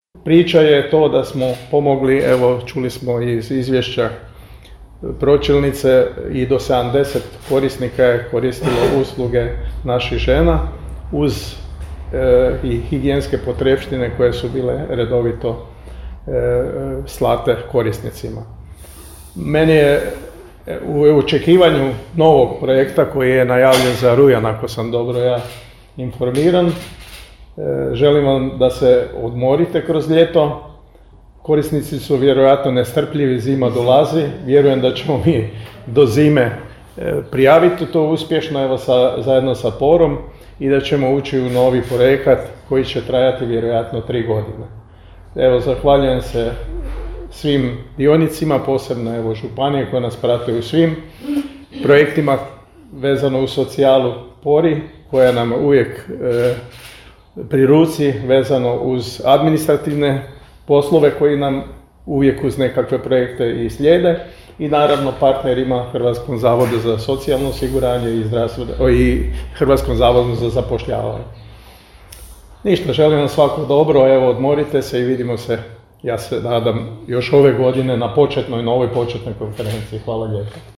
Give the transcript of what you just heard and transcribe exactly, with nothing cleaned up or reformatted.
Priča je to da smo pomogli, evo čuli smo iz izvješća pročelnice, i do sedamdeset korisnika je koristilo usluge naših žena uz e, i higijenske potrepštine koje su bile redovito e, slate korisnicima. Meni je u očekivanju novog projekta koji je najavljen za rujan, ako sam dobro ja informiran, želim vam da se odmorite kroz ljeto. Korisnici su vjerojatno nestrpljivi, zima dolazi. Vjerujem da ćemo mi do zime prijaviti to uspješno, evo sa, zajedno sa Porom, i da ćemo ući u novi projekat koji će trajati vjerojatno tri godine. Evo, zahvaljujem se svim dionicima, posebno evo županije koje nas prate u svim projektima vezano u socijalu Pori, koja nam uvijek e, pri ruci, vezano uz administrativne poslove koji nam uvijek uz nekakve projekte i slijede, i naravno partnerima Hrvatskom zavodu za socijalno osiguranje i, i Hrvatskom zavodu za zapošljavanje. Ništa, želim vam svako dobro, evo odmorite se i vidimo se, ja se nadam, još ove godine na početnoj, novoj početnoj konferenciji. Hvala lijepo.